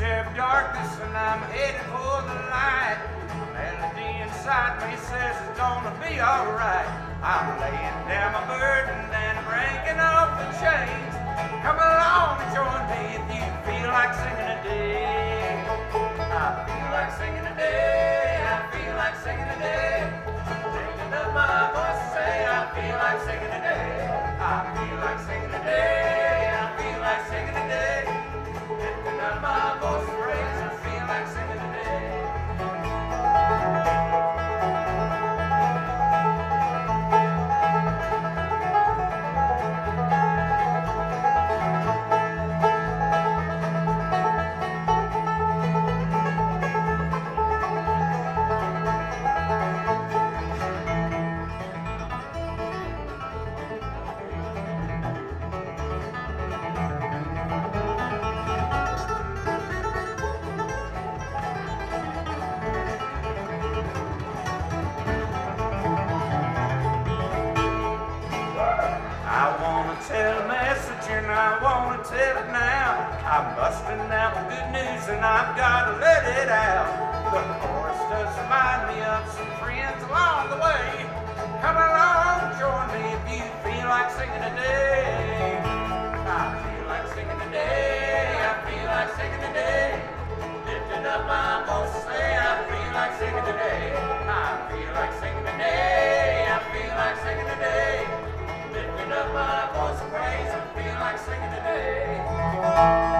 share of darkness and I'm headed for the light. Melody inside me says it's gonna be alright. I'm laying down my burden and breaking off the chains. Come along and join me if you feel like singing today. I feel like singing today. I feel like singing today. Lifting up my voice and say I feel like singing today. I feel like singing today. I feel like singing today. Lifting up my voice and praise. I feel like singing today. Tell a message and I wanna tell it now. I'm busting out with good news and I've gotta let it out. The chorus does remind me of some friends along the way. Come along, join me if you feel like singing today. I feel like singing today. I feel like singing today. Lifting up my voice and say I feel like singing today. I feel like singing today. I feel like singing today. Lifting up my voice and praise, I feel like singing today.